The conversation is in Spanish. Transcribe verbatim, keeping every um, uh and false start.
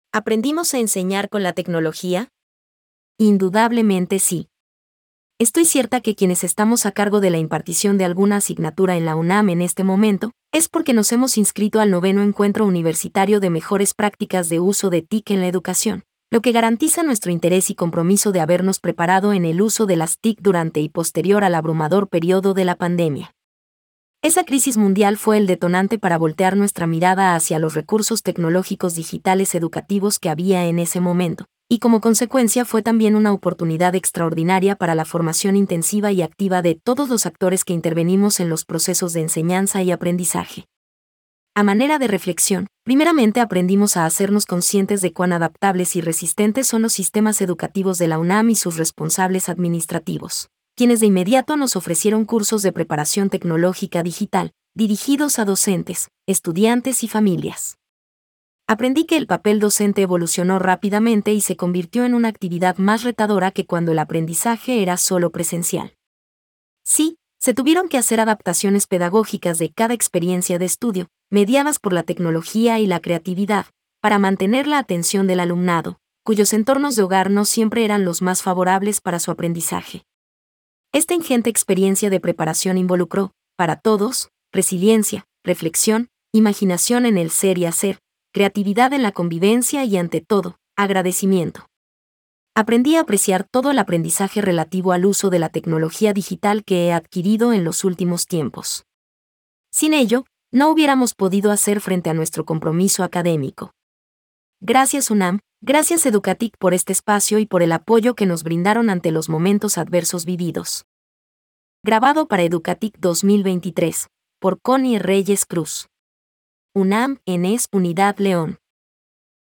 ¿Aprendimos a enseñar con la tecnología? Indudablemente sí. Estoy cierta que quienes estamos a cargo de la impartición de alguna asignatura en la UNAM en este momento, es porque nos hemos inscrito al noveno Encuentro Universitario de Mejores Prácticas de Uso de T I C en la Educación, lo que garantiza nuestro interés y compromiso de habernos preparado en el uso de las T I C durante y posterior al abrumador periodo de la pandemia. Esa crisis mundial fue el detonante para voltear nuestra mirada hacia los recursos tecnológicos digitales educativos que había en ese momento, y como consecuencia fue también una oportunidad extraordinaria para la formación intensiva y activa de todos los actores que intervenimos en los procesos de enseñanza y aprendizaje. A manera de reflexión, primeramente aprendimos a hacernos conscientes de cuán adaptables y resistentes son los sistemas educativos de la UNAM y sus responsables administrativos, quienes de inmediato nos ofrecieron cursos de preparación tecnológica digital, dirigidos a docentes, estudiantes y familias. Aprendí que el papel docente evolucionó rápidamente y se convirtió en una actividad más retadora que cuando el aprendizaje era solo presencial. Sí, se tuvieron que hacer adaptaciones pedagógicas de cada experiencia de estudio, mediadas por la tecnología y la creatividad, para mantener la atención del alumnado, cuyos entornos de hogar no siempre eran los más favorables para su aprendizaje. Esta ingente experiencia de preparación involucró, para todos, resiliencia, reflexión, imaginación en el ser y hacer, creatividad en la convivencia y, ante todo, agradecimiento. Aprendí a apreciar todo el aprendizaje relativo al uso de la tecnología digital que he adquirido en los últimos tiempos. Sin ello, no hubiéramos podido hacer frente a nuestro compromiso académico. Gracias UNAM, gracias Educatic por este espacio y por el apoyo que nos brindaron ante los momentos adversos vividos. Grabado para Educatic dos mil veintitrés, por Connie Reyes Cruz. UNAM, Enes Unidad León.